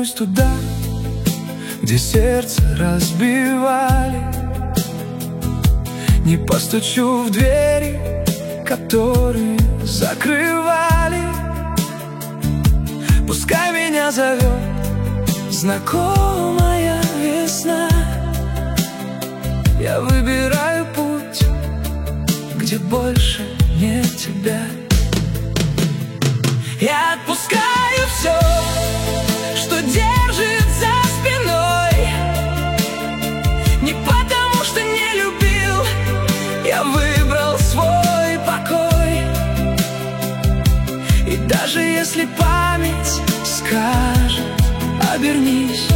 вернусь туда, где сердце разбивали. Не постучу в двери, которые закрывали. Пускай меня зовет знакомая весна. Я выбираю путь, где больше нет тебя. Я отпускаю все, что держит за спиной. Не потому, что не любил, я выбрал свой покой. И даже если память скажет: обернись,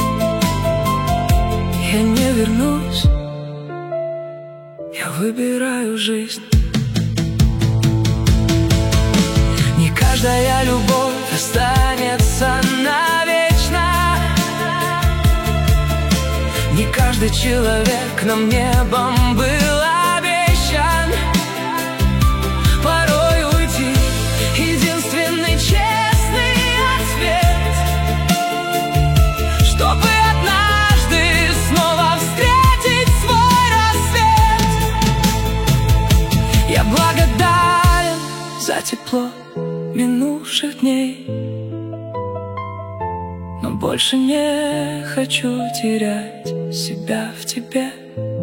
я не вернусь. Я выбираю жизнь. Не каждая любовь останется навечно. Не каждый человек нам небом был обещан. Порой уйти — единственный честный ответ, чтобы однажды снова встретить свой рассвет. Я благодарен за тепло минувших дней, но больше не хочу терять себя в тебе.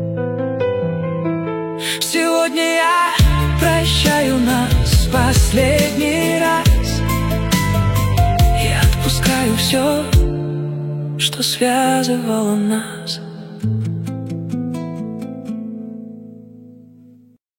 Сегодня я прощаю нас в последний раз. Я отпускаю все, что связывало нас.